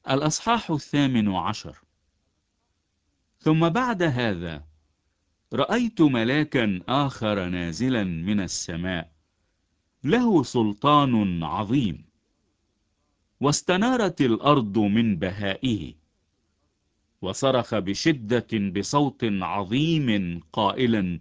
الأصحاح 18. ثم بعد هذا رأيت ملاكا آخر نازلا من السماء، له سلطان عظيم، واستنارت الأرض من بهائه، وصرخ بشدة بصوت عظيم قائلا: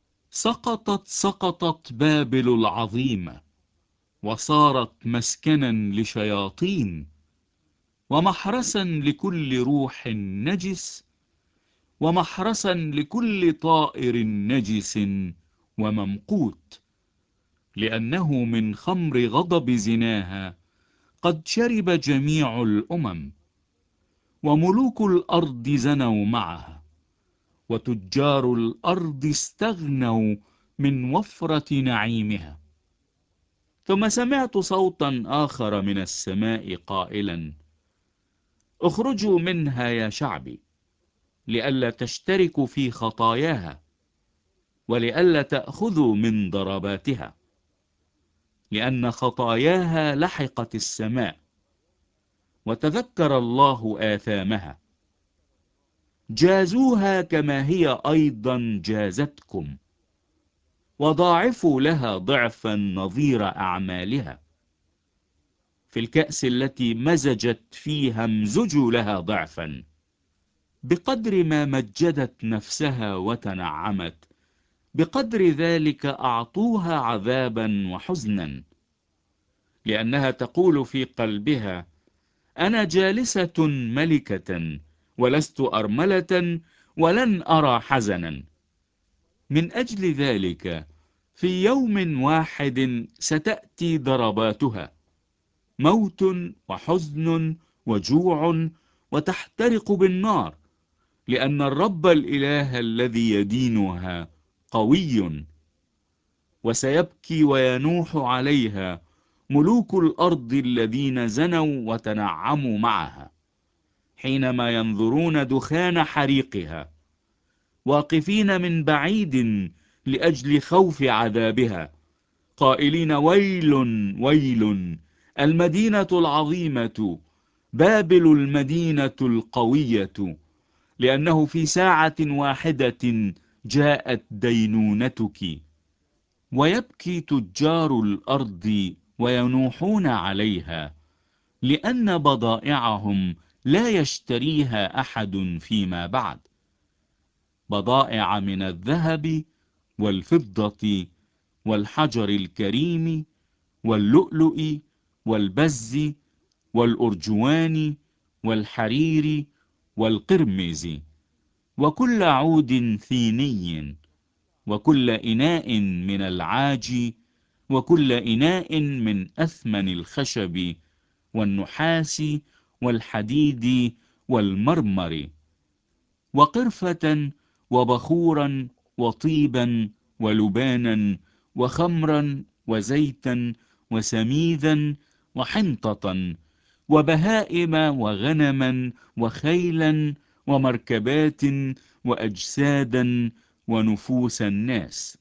سقطت بابل العظيمة، وصارت مسكنا لشياطين، ومحرسا لكل روح نجس، ومحرسا لكل طائر نجس وممقوت، لأنه من خمر غضب زناها قد شرب جميع الأمم، وملوك الأرض زنوا معها، وتجار الأرض استغنوا من وفرة نعيمها. ثم سمعت صوتا آخر من السماء قائلا: اخرجوا منها يا شعبي، لئلا تشتركوا في خطاياها، ولئلا تأخذوا من ضرباتها، لأن خطاياها لحقت السماء، وتذكر الله آثامها. جازوها كما هي أيضا جازتكم، وضاعفوا لها ضعفا نظير أعمالها. في الكأس التي مزجت فيها امزجوا لها ضعفا، بقدر ما مجدت نفسها وتنعمت، بقدر ذلك أعطوها عذابا وحزنا، لأنها تقول في قلبها: أنا جالسة ملكة، ولست أرملة، ولن أرى حزنا. من أجل ذلك في يوم واحد ستأتي ضرباتها، موت وحزن وجوع، وتحترق بالنار، لأن الرب الإله الذي يدينها قوي. وسيبكي وينوح عليها ملوك الأرض الذين زنوا وتنعموا معها، حينما ينظرون دخان حريقها، واقفين من بعيد لأجل خوف عذابها، قائلين: ويل ويل، المدينة العظيمة، بابل المدينة القوية، لأنه في ساعة واحدة جاءت دينونتك. ويبكي تجار الأرض وينوحون عليها، لأن بضائعهم لا يشتريها أحد فيما بعد، بضائع من الذهب والفضة والحجر الكريم واللؤلؤ والبز والأرجوان والحرير والقرمز، وكل عود ثيني، وكل إناء من العاج، وكل إناء من أثمن الخشب والنحاس والحديد والمرمر، وقرفة وبخورا وطيبا ولبانا وخمرا وزيتا وسميذا وحنطة وبهائم وغنما وخيلا ومركبات وأجسادا ونفوس الناس.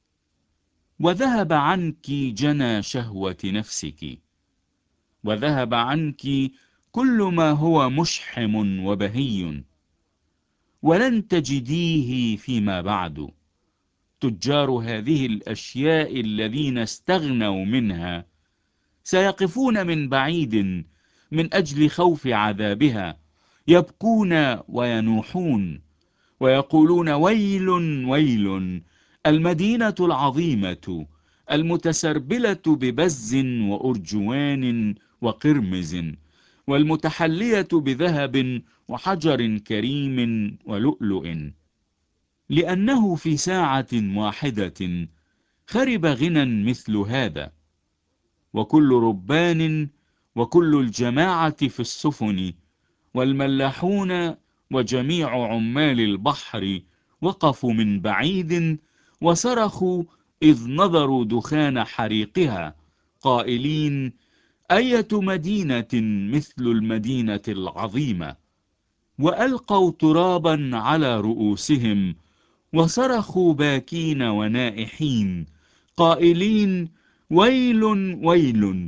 وذهب عنك جنى شهوة نفسك، وذهب عنك كل ما هو مشحم وبهي، ولن تجديه فيما بعد. تجار هذه الأشياء الذين استغنوا منها سيقفون من بعيد من أجل خوف عذابها، يبكون وينوحون ويقولون: ويل ويل، المدينة العظيمة، المتسربلة ببز وأرجوان وقرمز، والمتحلية بذهب وحجر كريم ولؤلؤ، لأنه في ساعة واحدة خرب غنى مثل هذا. وكل ربان وكل الجماعة في السفن والملاحون وجميع عمال البحر وقفوا من بعيد وصرخوا إذ نظروا دخان حريقها، قائلين: أية مدينة مثل المدينة العظيمة. وألقوا ترابا على رؤوسهم، وصرخوا باكين ونائحين، قائلين: ويل ويل،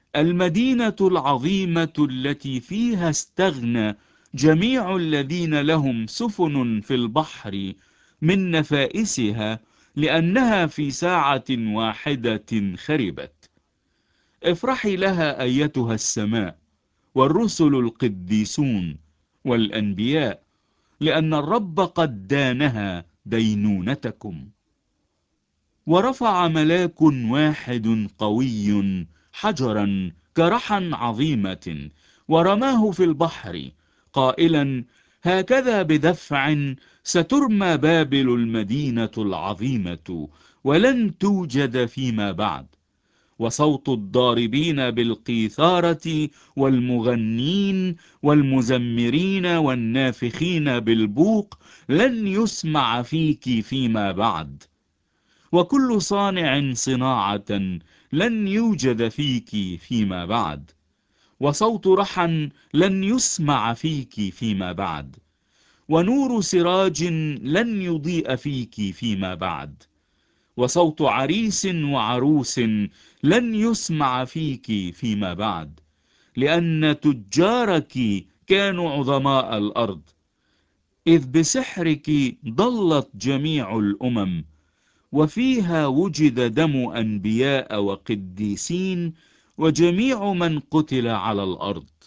المدينة العظيمة التي فيها استغنى جميع الذين لهم سفن في البحر من نفائسها، لأنها في ساعة واحدة خربت. افرحي لها أيتها السماء، والرسل القديسون والأنبياء، لأن الرب قد دانها دينونتكم. ورفع ملاك واحد قوي حجرا كرحا عظيمة، ورماه في البحر قائلا: هكذا بدفع سترمى بابل المدينة العظيمة، ولن توجد فيما بعد. وصوت الضاربين بالقيثارة والمغنين والمزمرين والنافخين بالبوق لن يسمع فيك فيما بعد. وكل صانع صناعة لن يوجد فيك فيما بعد. وصوت رحى لن يسمع فيك فيما بعد. ونور سراج لن يضيء فيك فيما بعد. وصوت عريس وعروس لن يسمع فيك فيما بعد، لأن تجارك كانوا عظماء الأرض، إذ بسحرك ضلت جميع الأمم، وفيها وجد دم أنبياء وقديسين وجميع من قتل على الأرض.